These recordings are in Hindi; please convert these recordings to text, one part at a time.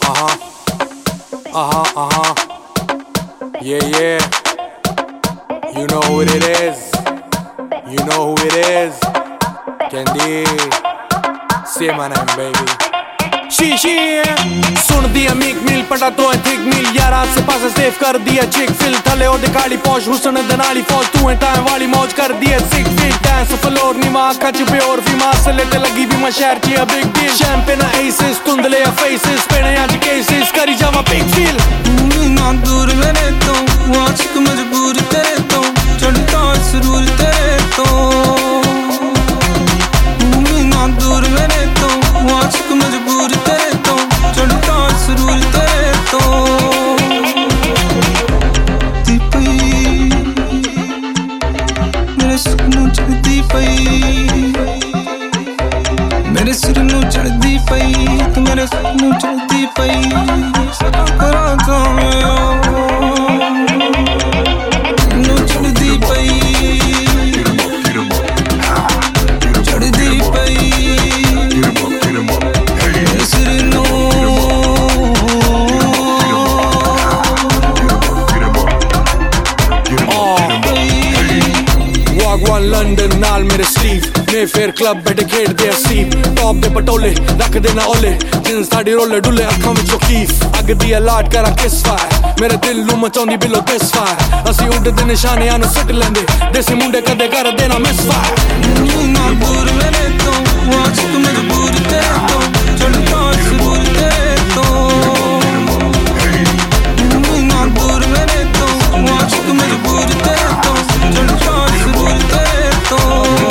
Yeah. You know who it is. You know who it is. Candy. Say my name, baby. She सुन दिया मीक मिल पटा तो है थिक मिल यारा से पास सेव कर दिया चिक फिल थले और दिखाली पौश हुसन दनाली फौज तू है टाइम वाली मौज कर दिया सिक फिट डांस फ्लोर निमा कच पे और फीमा से लेते लगी भी मैं शहर की बिग डील शैंपेन एसेस तुंदले या फेसेस पेने आज केसेस करी जावा बिग फील ना दूर मेरे तो आशिक मजबूर तेरे तो चढ़ता सुरूर तेरे तो ना दूर मेरे तो आशिक मजबूर तेरे तो चढ़ता सुरूर तेरे तो मेरे सिर नूं चढ़दी पई मेरे सिर नूं चढ़दी पई तू मेरे सिर नूं चढ़दी पई करा तो नूं चढ़दी पई चढ़दी पई मेरे सिर नूं Wagwan London नाल मेरे स्लीव में फेयर क्लब बैठे खेड़ दे सीप टॉप दे पटोले रख देना ओले जिन्स साड़ी रोले डुले अखां विच कीफ अग दी लाड करा किस फायर मेरे दिल नूं मचाउंदी बिलो दिस फायर असी उड़दे निशाने आनु सट लेंदे देसी मुंडे कदे कर देना मिस फायर ना दूर मेरे तो आशिक मजबूर तेरे तो चढ़ता सुरूर तेरे तो ना दूर मेरे तो आशिक मजबूर तेरे तो चढ़ता सुरूर तेरे तो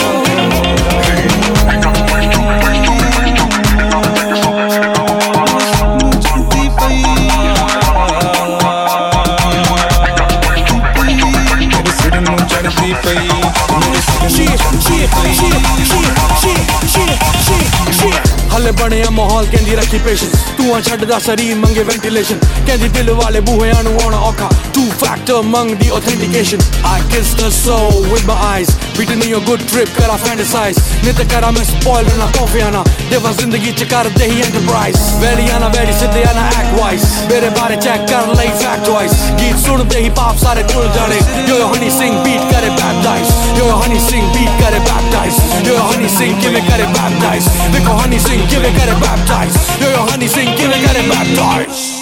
हले बने माहौल कहंदी रखी पेशेंस तू छड्डदा शरीर मंगे वेंटिलेशन कहंदी दिल वाले बूहे आनु आना औखा टू फैक्टर मंग दी authentication I kissed her soul with my eyes beating in your good trip करा fantasize नित करा मैं spoil ना कॉफी आना देवा जिंदगी च कर दे ही enterprise वेली आना वेली सिद्धे आना act wise मेरे बारे चेक कर लई fact wise गीत सुनते ही पाप सारे खुल जाने यो हनी सिंह बीट करे baptize yo Honey Singh beat करे baptize यो हनी सिंह किवे करे baptize देखो हनी सिंह किवे करे baptize यो हनी सिंह किवे करे baptize